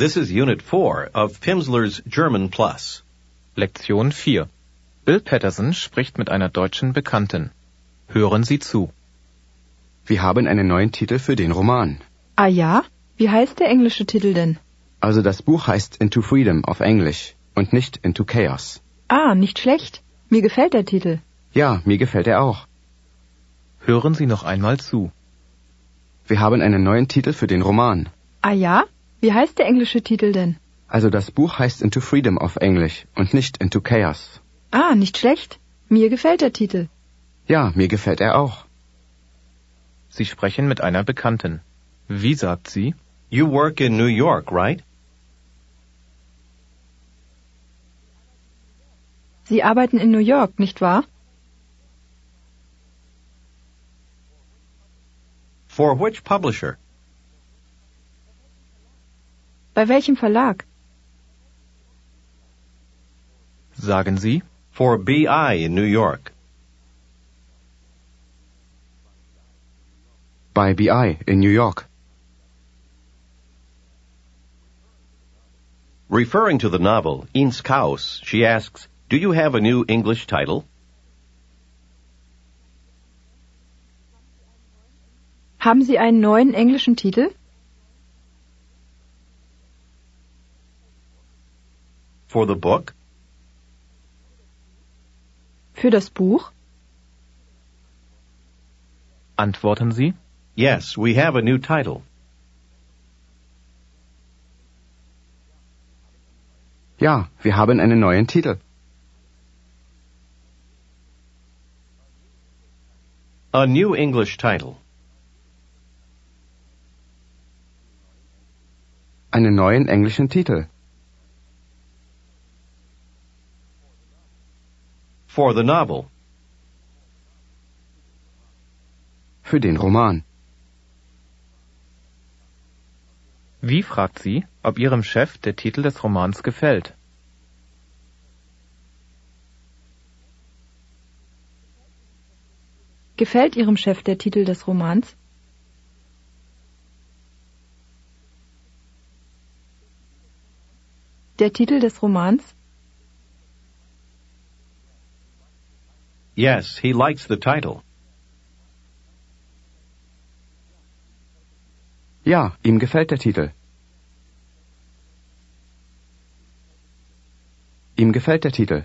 This is Unit 4 of Pimsleur's German Plus. Lektion 4. Bill Patterson spricht mit einer deutschen Bekannten. Hören Sie zu. Wir haben einen neuen Titel für den Roman. Ah ja? Wie heißt der englische Titel denn? Also das Buch heißt Into Freedom auf Englisch und nicht Into Chaos. Ah, nicht schlecht. Mir gefällt der Titel. Ja, mir gefällt er auch. Hören Sie noch einmal zu. Wir haben einen neuen Titel für den Roman. Ah ja? Wie heißt der englische Titel denn? Also das Buch heißt Into Freedom auf Englisch und nicht Into Chaos. Ah, nicht schlecht. Mir gefällt der Titel. Ja, mir gefällt er auch. Sie sprechen mit einer Bekannten. Wie sagt sie? You work in New York, right? Sie arbeiten in New York, nicht wahr? For which publisher? Bei welchem Verlag? Sagen Sie? For BI in New York. Bei BI in New York. Referring to the novel, Ins Chaos, she asks, do you have a new English title? Haben Sie einen neuen englischen Titel? For the book? Für das Buch? Antworten Sie? Yes, we have a new title. Ja, wir haben einen neuen Titel. A new English title. Einen neuen englischen Titel. For the novel. Für den Roman. Wie fragt sie, ob Ihrem Chef der Titel des Romans gefällt? Gefällt Ihrem Chef der Titel des Romans? Der Titel des Romans? Yes, he likes the title. Ja, ihm gefällt der Titel. Ihm gefällt der Titel.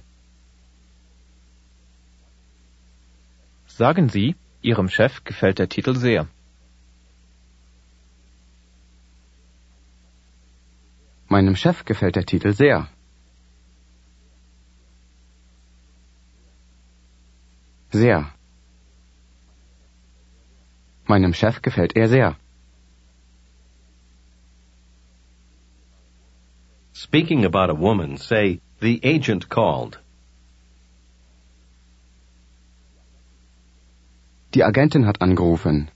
Sagen Sie, Ihrem Chef gefällt der Titel sehr. Meinem Chef gefällt der Titel sehr. Sehr. Meinem Chef gefällt er sehr. Speaking about a woman, say, the agent called. Die Agentin hat angerufen.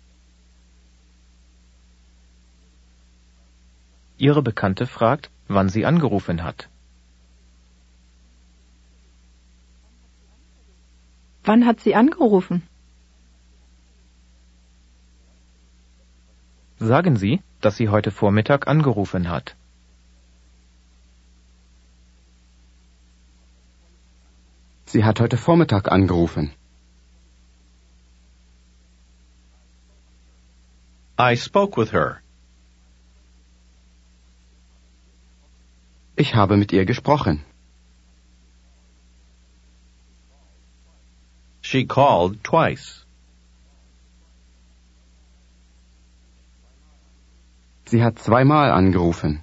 Ihre Bekannte fragt, wann sie angerufen hat. Wann hat sie angerufen? Sagen Sie, dass sie heute Vormittag angerufen hat. Sie hat heute Vormittag angerufen. I spoke with her. Ich habe mit ihr gesprochen. She called twice. Sie hat zweimal angerufen.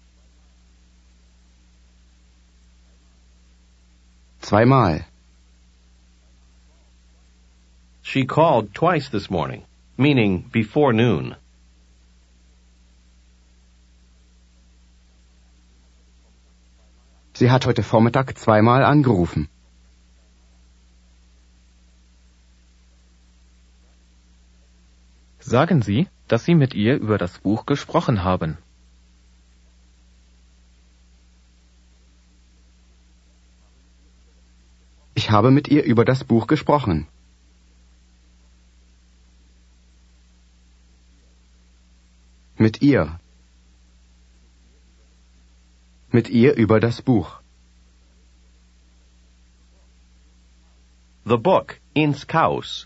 Zweimal. She called twice this morning, meaning before noon. Sie hat heute Vormittag zweimal angerufen. Sagen Sie, dass Sie mit ihr über das Buch gesprochen haben. Ich habe mit ihr über das Buch gesprochen. Mit ihr. Mit ihr über das Buch. The book, ins Chaos.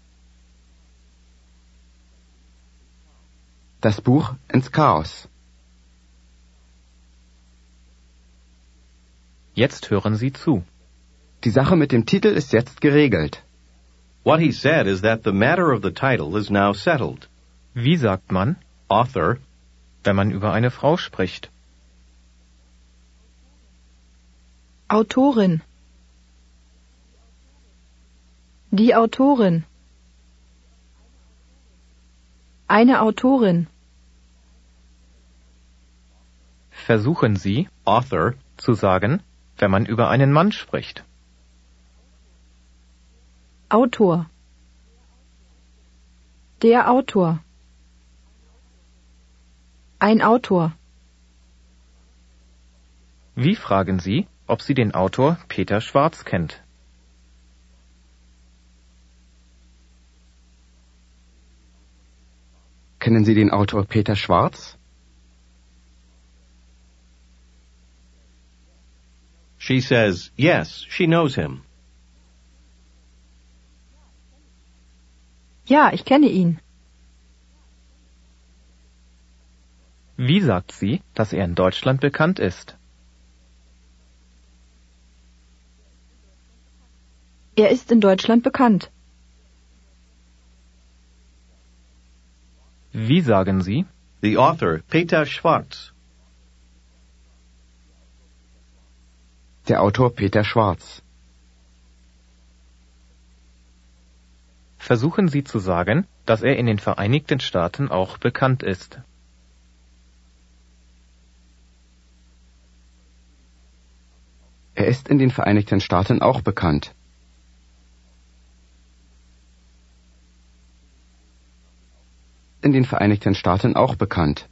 Das Buch ins Chaos. Jetzt hören Sie zu. Die Sache mit dem Titel ist jetzt geregelt. What he said is that the matter of the title is now settled. Wie sagt man, Author, wenn man über eine Frau spricht? Autorin. Die Autorin. Eine Autorin. Versuchen Sie, author, zu sagen, wenn man über einen Mann spricht. Autor. Der Autor. Ein Autor. Wie fragen Sie, ob Sie den Autor Peter Schwarz kennt? Kennen Sie den Autor Peter Schwarz? She says, yes, she knows him. Ja, ich kenne ihn. Wie sagt sie, dass er in Deutschland bekannt ist? Er ist in Deutschland bekannt. Wie sagen Sie, The author, Peter Schwarz. Der Autor Peter Schwarz. versuchen Sie zu sagen, dass er in den Vereinigten Staaten auch bekannt ist? Er ist in den Vereinigten Staaten auch bekannt. In den Vereinigten Staaten auch bekannt.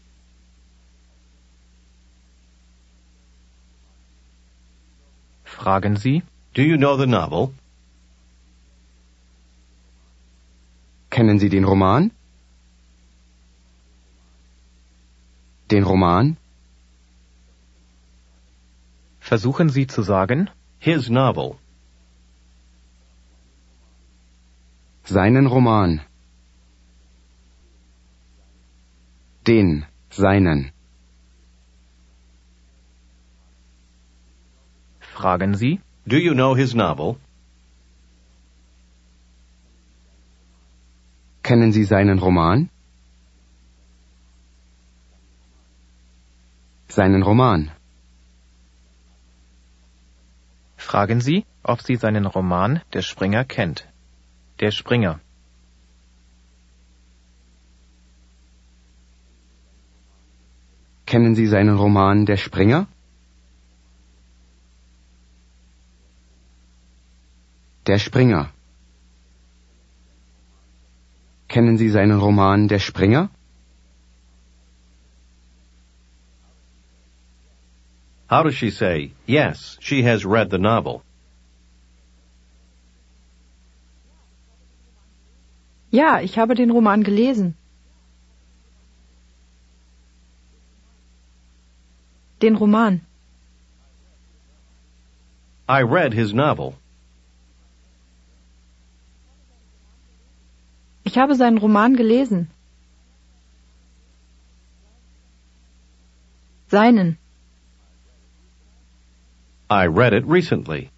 Fragen Sie, Do you know the novel? Kennen Sie den Roman? Den Roman? versuchen Sie zu sagen, His novel. Seinen Roman. Den, seinen. fragen Sie, Do you know his novel? Kennen Sie seinen Roman? Seinen Roman. fragen Sie, ob sie seinen Roman Der Springer kennt. Der Springer. Kennen Sie seinen Roman Der Springer? Der Springer. Kennen Sie seinen Roman Der Springer? How does she say, yes, she has read the novel? Ja, ich habe den Roman gelesen. Den Roman. I read his novel. Ich habe seinen Roman gelesen. Seinen. I read it recently.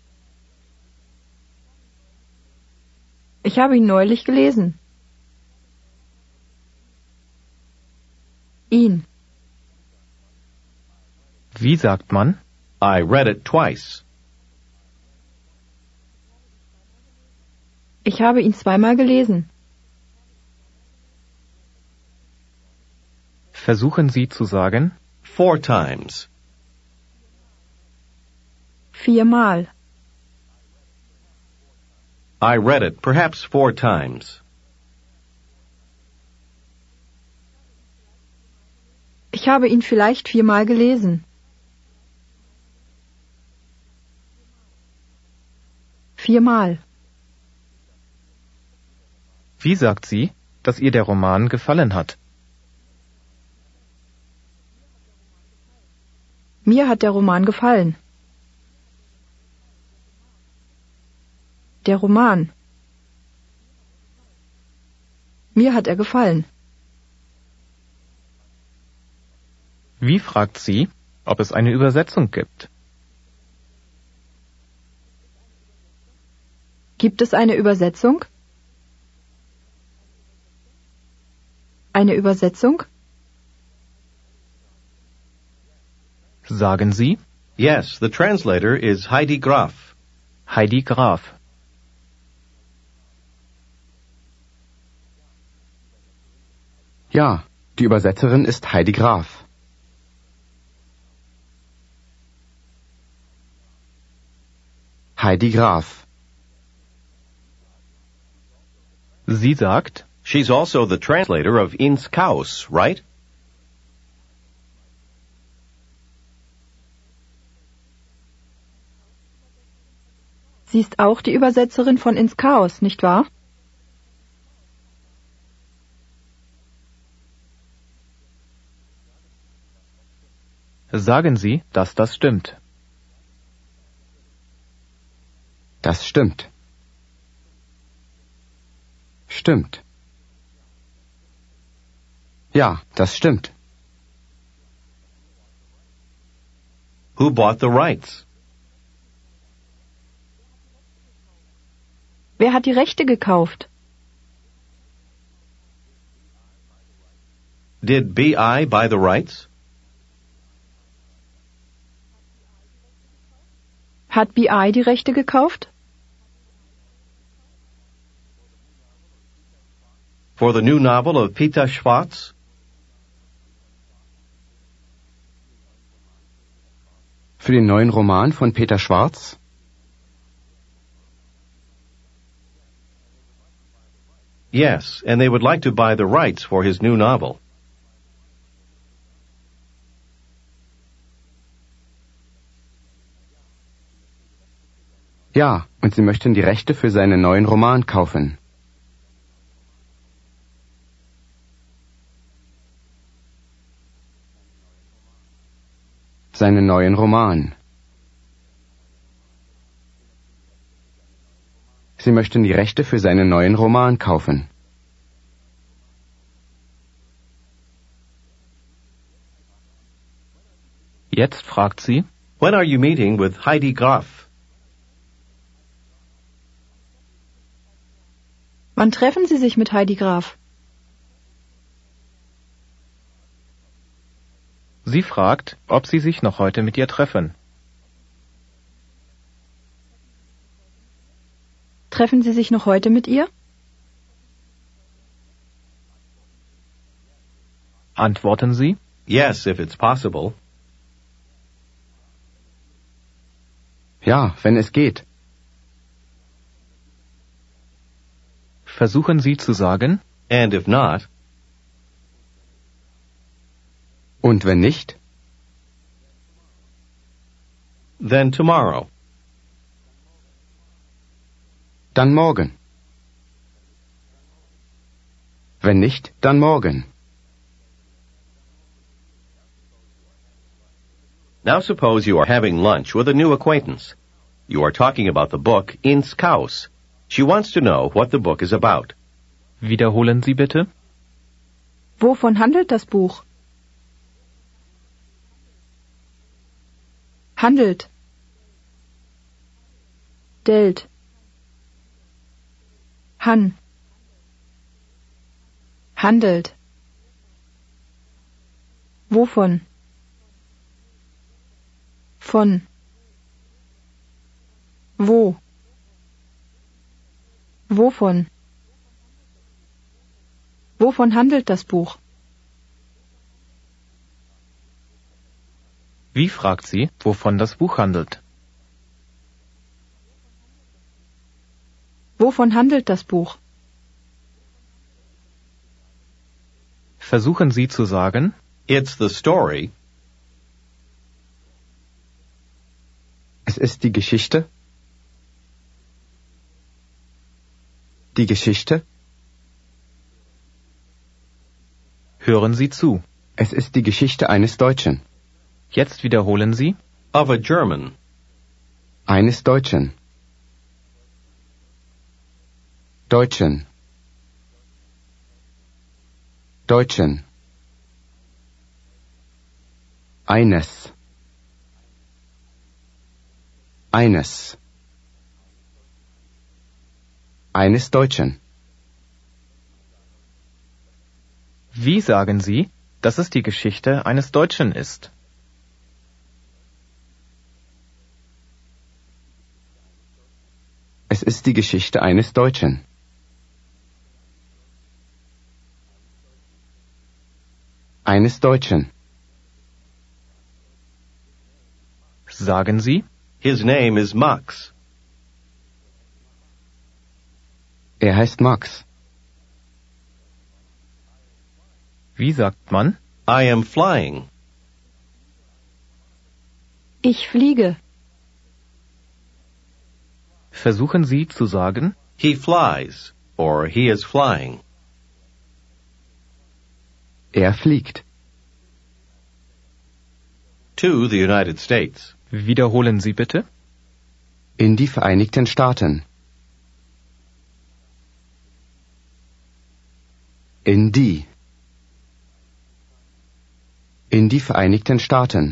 Ich habe ihn neulich gelesen. Ihn. Wie sagt man, I read it twice. Ich habe ihn zweimal gelesen. versuchen Sie zu sagen, 4 times. Viermal. I read it perhaps 4 times. Ich habe ihn vielleicht viermal gelesen. Viermal. wie sagt sie, dass ihr der Roman gefallen hat? Mir hat der Roman gefallen. Der Roman. Mir hat er gefallen. Wie fragt sie, ob es eine Übersetzung gibt? Gibt es eine Übersetzung? Eine Übersetzung? Sagen Sie, Yes, the translator is Heidi Graf. Heidi Graf. Ja, die Übersetzerin ist Heidi Graf. Heidi Graf. Sie sagt, She's also the translator of Ins Chaos, right? Sie ist auch die Übersetzerin von Ins Chaos, nicht wahr? sagen Sie, dass das stimmt. Das stimmt. Stimmt. Ja, das stimmt. Who bought the rights? Wer hat die Rechte gekauft? Did BI buy the rights? Hat BI die Rechte gekauft? For the new novel of Peter Schwartz? Für den neuen Roman von Peter Schwartz? Yes, and they would like to buy the rights for his new novel. Ja, und sie möchten die Rechte für seinen neuen Roman kaufen. Seinen neuen Roman. Sie möchten die Rechte für seinen neuen Roman kaufen. Jetzt fragt sie, When are you meeting with Heidi Graf? Wann treffen Sie sich mit Heidi Graf? sie fragt, ob Sie sich noch heute mit ihr treffen. Treffen Sie sich noch heute mit ihr? Antworten Sie, Yes, if it's possible. Ja, wenn es geht. versuchen Sie zu sagen, And if not, Und wenn nicht? then tomorrow. Dann morgen. Wenn nicht, dann morgen. Now suppose you are having lunch with a new acquaintance. You are talking about the book Ins Chaos. She wants to know what the book is about. wiederholen Sie bitte. Wovon handelt das Buch? Handelt. Delt. Han. Handelt. Wovon? Von. Wo? Wovon? Wovon handelt das Buch? Wie fragt sie, wovon das Buch handelt? Wovon handelt das Buch? Versuchen Sie zu sagen, It's the story Es ist die Geschichte. Die Geschichte. hören Sie zu. Es ist die Geschichte eines Deutschen. Jetzt wiederholen Sie. Of a German. Eines Deutschen. Deutschen. Deutschen. Eines. Eines. Eines Deutschen. Wie sagen Sie, dass es die Geschichte eines Deutschen ist? Es ist die Geschichte eines Deutschen. Eines Deutschen. Sagen Sie, His name is Max. Er heißt Max. wie sagt man? I am flying. Ich fliege. Versuchen Sie zu sagen, He flies, or he is flying. Er fliegt. To the United States. wiederholen Sie bitte. In die Vereinigten Staaten. In die. In die Vereinigten Staaten.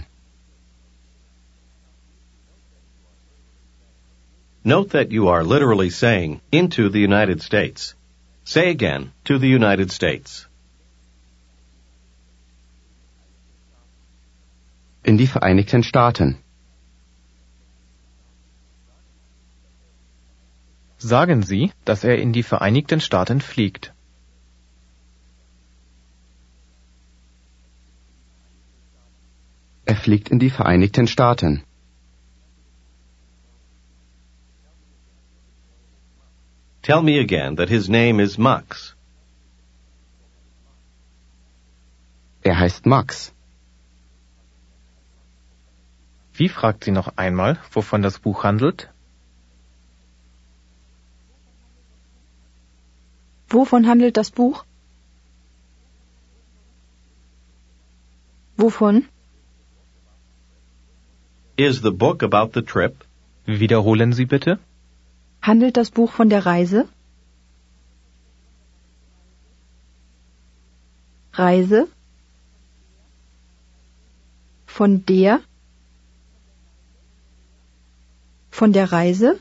Note that you are literally saying, into the United States. Say again, to the United States. In die Vereinigten Staaten. Sagen Sie, dass er in die Vereinigten Staaten fliegt. Er fliegt in die Vereinigten Staaten. Tell me again that his name is Max. Er heißt Max. Wie fragt sie noch einmal, wovon das Buch handelt? Wovon handelt das Buch? Wovon? Is the book about the trip? Wiederholen Sie bitte. Handelt das Buch von der Reise? Reise? Von der? Von der Reise?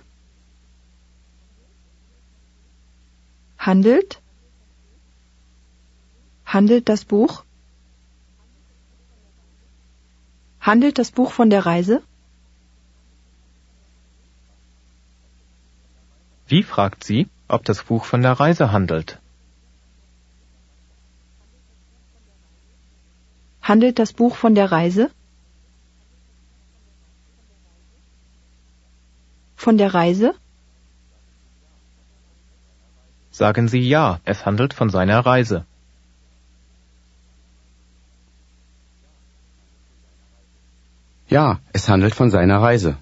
Handelt? Handelt das Buch? Handelt das Buch von der Reise? Wie fragt sie, ob das Buch von der Reise handelt? Handelt das Buch von der Reise? Von der Reise? Sagen Sie ja, es handelt von seiner Reise. Ja, es handelt von seiner Reise.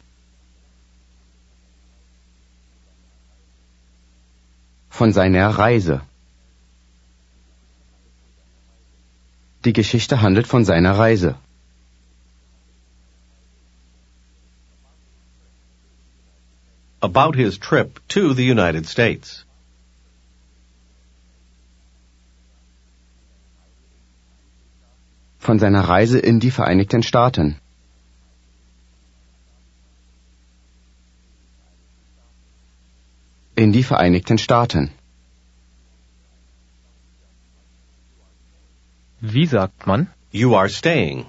Von seiner Reise. Die Geschichte handelt von seiner Reise. About his trip to the United States. Von seiner Reise in die Vereinigten Staaten. In die Vereinigten Staaten. Wie sagt man? You are staying.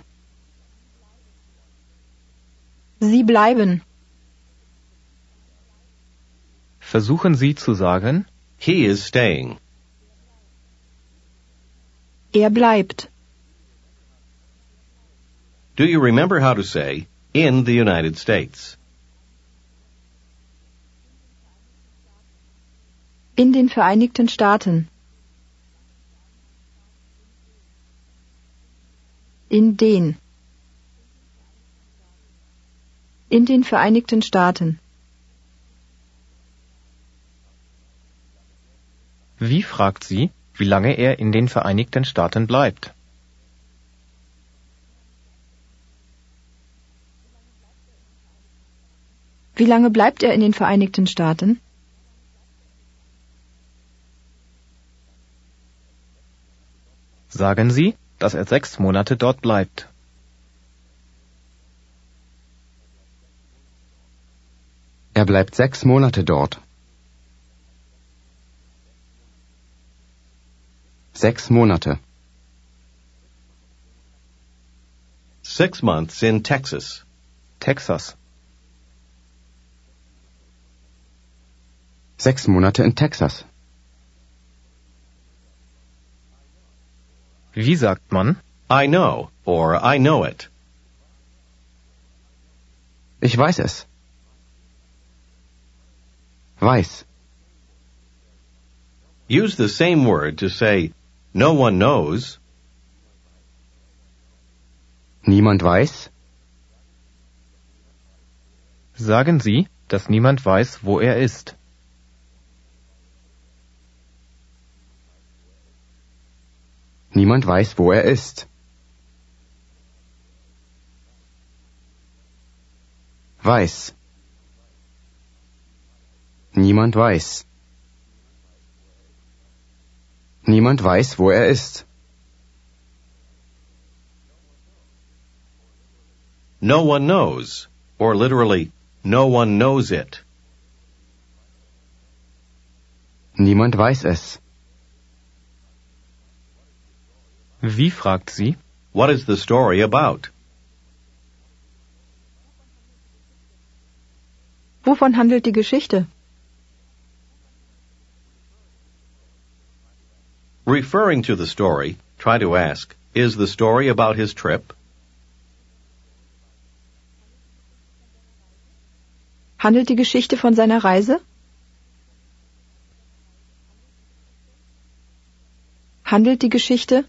Sie bleiben. Versuchen Sie zu sagen, He is staying. Er bleibt. Do you remember how to say, in the United States? In den Vereinigten Staaten. In den. In den Vereinigten Staaten. wie fragt sie, wie lange er in den Vereinigten Staaten bleibt? Wie lange bleibt er in den Vereinigten Staaten? Sagen Sie, dass er 6 Monate dort bleibt. Er bleibt 6 Monate dort. 6 Monate. 6 months in Texas. Texas. 6 Monate in Texas. Wie sagt man? I know or I know it. Ich weiß es. Weiß. Use the same word to say, no one knows. Niemand weiß. Sagen Sie, dass niemand weiß, wo er ist. Niemand weiß, wo er ist. Weiß. Niemand weiß. Niemand weiß, wo er ist. No one knows, or literally, no one knows it. Niemand weiß es. Wie fragt sie? What is the story about? Wovon handelt die Geschichte? Referring to the story, try to ask, is the story about his trip? Handelt die Geschichte von seiner Reise? Handelt die Geschichte?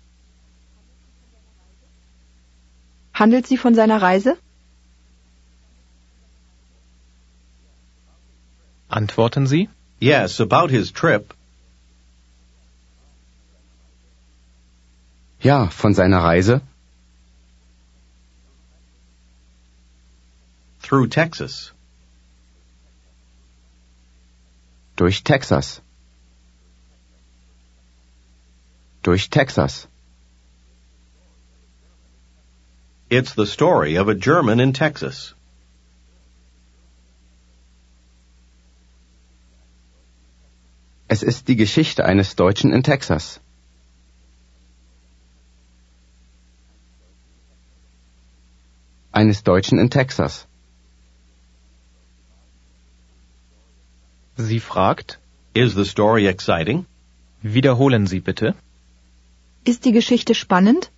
Handelt sie von seiner Reise? Antworten Sie? Yes, about his trip. Ja, von seiner Reise. Through Texas. Durch Texas. Durch Texas. It's the story of a German in Texas. Es ist die Geschichte eines Deutschen in Texas. Eines Deutschen in Texas. Sie fragt? Is the story exciting? Wiederholen Sie bitte. Ist die Geschichte spannend?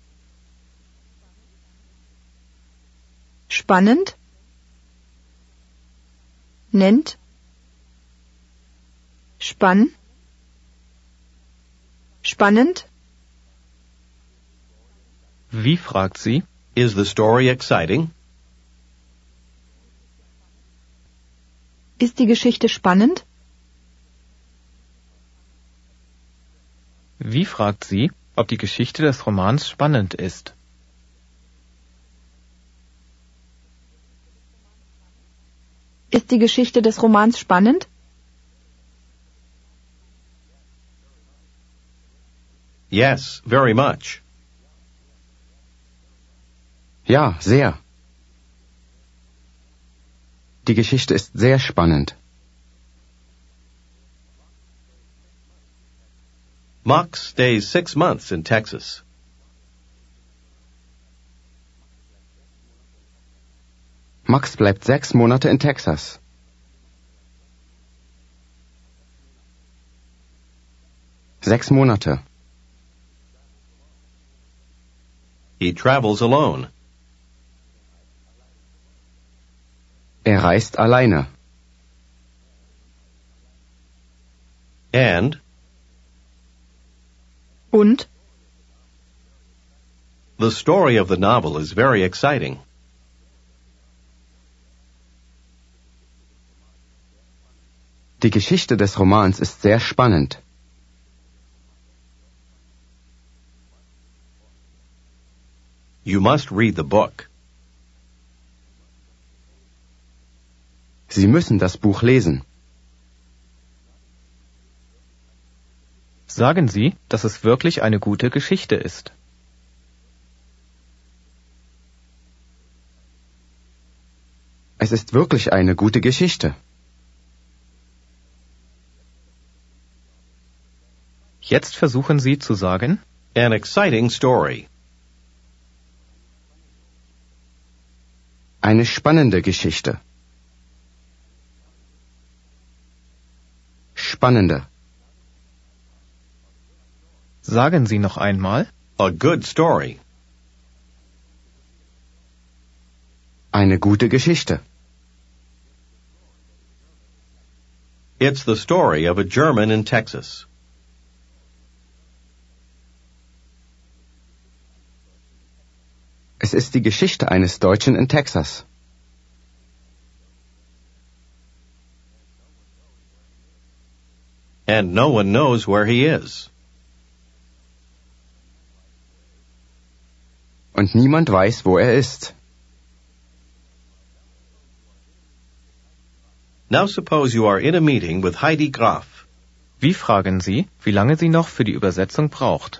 Spannend? Nennt? Spann? Spannend? Wie fragt sie? Is the story exciting? Ist die Geschichte spannend? Wie fragt sie, ob die Geschichte des Romans spannend ist? Ist die Geschichte des Romans spannend? Yes, very much. Ja, sehr. Die Geschichte ist sehr spannend. Max stays 6 months in Texas. Max bleibt 6 Monate in Texas. Sechs Monate. He travels alone. Er reist alleine. And Und? the story of the novel is very exciting. Die Geschichte des Romans ist sehr spannend. You must read the book. Sie müssen das Buch lesen. Sagen Sie, dass es wirklich eine gute Geschichte ist. Es ist wirklich eine gute Geschichte. Jetzt versuchen Sie zu sagen, An exciting story. Eine spannende Geschichte. Spannende. sagen Sie noch einmal, A good story. Eine gute Geschichte. It's the story of a German in Texas. Es ist die Geschichte eines Deutschen in Texas. And no one knows where he is. Und niemand weiß, wo er ist. Now suppose you are in a meeting with Heidi Graf. wie fragen Sie, wie lange sie noch für die Übersetzung braucht?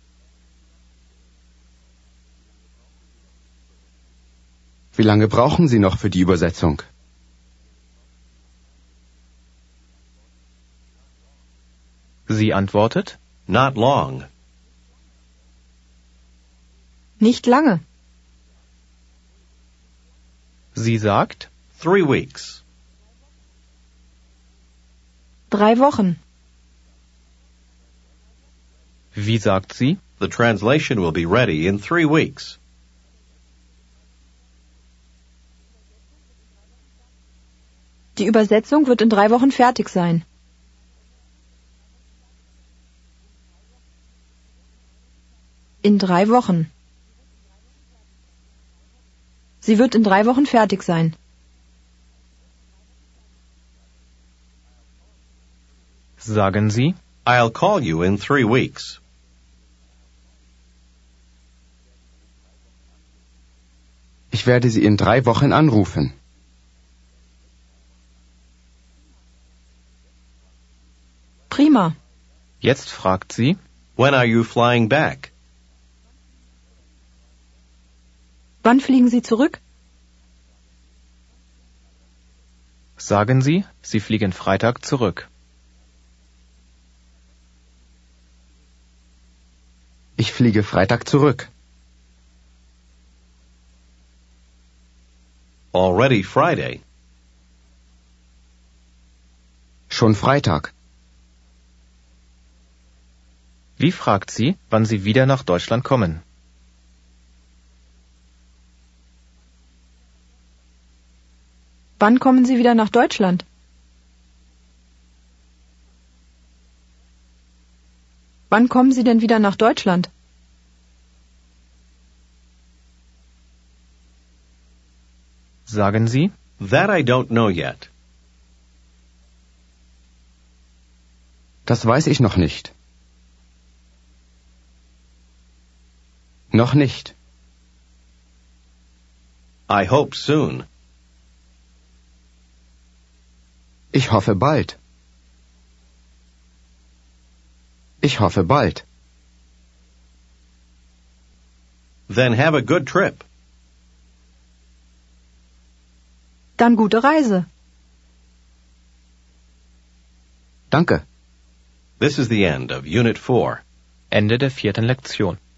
Wie lange brauchen Sie noch für die Übersetzung? Sie antwortet, Not long. Nicht lange. sie sagt, 3 weeks. 3 Wochen. wie sagt sie, The translation will be ready in 3 weeks. Die Übersetzung wird in 3 Wochen fertig sein. In 3 Wochen. Sie wird in 3 Wochen fertig sein. sagen Sie, I'll call you in 3 weeks. Ich werde Sie in 3 Wochen anrufen. Prima. jetzt fragt sie, When are you flying back? Wann fliegen Sie zurück? sagen Sie, Sie fliegen Freitag zurück. Ich fliege Freitag zurück. Already Friday. Schon Freitag. Wie fragt sie, wann sie wieder nach Deutschland kommen? Wann kommen Sie wieder nach Deutschland? Wann kommen Sie denn wieder nach Deutschland? Sagen Sie, That I don't know yet. Das weiß ich noch nicht. Noch nicht. I hope soon. Ich hoffe bald. Ich hoffe bald. Then have a good trip. Dann gute Reise. Danke. This is the end of Unit 4. Ende der 4. Lektion.